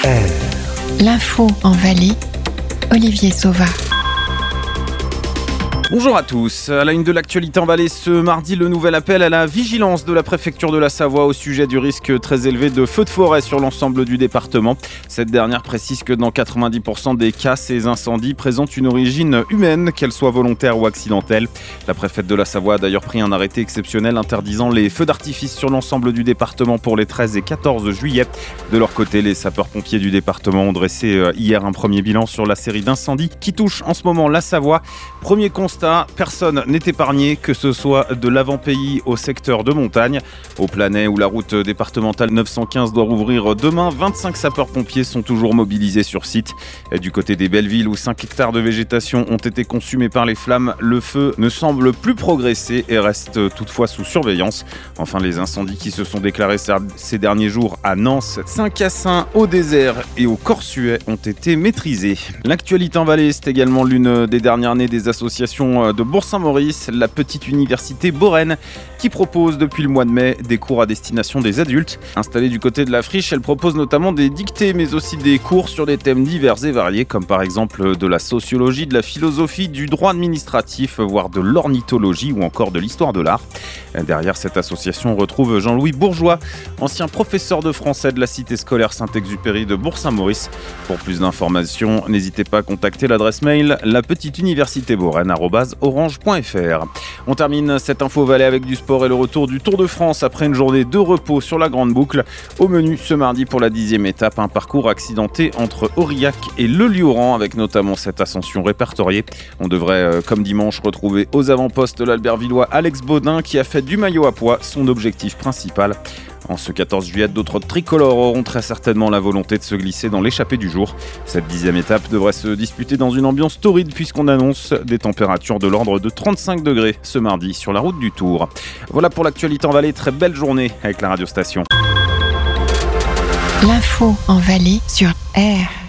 L'info en Valais, Olivier Sauva. Bonjour à tous. À la une de l'actualité en Valais, ce mardi, le nouvel appel à la vigilance de la préfecture de la Savoie au sujet du risque très élevé de feux de forêt sur l'ensemble du département. Cette dernière précise que dans 90% des cas, ces incendies présentent une origine humaine, qu'elle soit volontaire ou accidentelle. La préfète de la Savoie a d'ailleurs pris un arrêté exceptionnel interdisant les feux d'artifice sur l'ensemble du département pour les 13 et 14 juillet. De leur côté, les sapeurs-pompiers du département ont dressé hier un premier bilan sur la série d'incendies qui touche en ce moment la Savoie. Premier constat, personne n'est épargné, que ce soit de l'avant-pays au secteur de montagne. Au Planey, où la route départementale 915 doit rouvrir demain, 25 sapeurs-pompiers sont toujours mobilisés sur site. Et du côté des Bellevilles, où 5 hectares de végétation ont été consumés par les flammes, le feu ne semble plus progresser et reste toutefois sous surveillance. Enfin, les incendies qui se sont déclarés ces derniers jours à Nance, Saint-Cassin, au Désert et au Corsuet ont été maîtrisés. L'actualité en Valais, c'est également l'une des dernières années des associations de Bourg-Saint-Maurice, la petite université Boren, qui propose depuis le mois de mai des cours à destination des adultes. Installée du côté de la friche, elle propose notamment des dictées, mais aussi des cours sur des thèmes divers et variés, comme par exemple de la sociologie, de la philosophie, du droit administratif, voire de l'ornithologie ou encore de l'histoire de l'art. Derrière cette association, on retrouve Jean-Louis Bourgeois, ancien professeur de français de la cité scolaire Saint-Exupéry de Bourg-Saint-Maurice. Pour plus d'informations, n'hésitez pas à contacter l'adresse mail lapetiteuniversitéboren@orange.fr. On termine cette info Valais avec du sport et le retour du Tour de France après une journée de repos sur la Grande Boucle. Au menu ce mardi pour la 10e étape, un parcours accidenté entre Aurillac et Le Lioran avec notamment cette ascension répertoriée. On devrait, comme dimanche, retrouver aux avant-postes l'Albertvillois Alex Baudin qui a fait du maillot à pois son objectif principal. En ce 14 juillet, d'autres tricolores auront très certainement la volonté de se glisser dans l'échappée du jour. Cette 10e étape devrait se disputer dans une ambiance torride puisqu'on annonce des températures de l'ordre de 35 degrés ce mardi sur la route du Tour. Voilà pour l'actualité en Valais, très belle journée avec la radiostation. L'info en Valais sur R.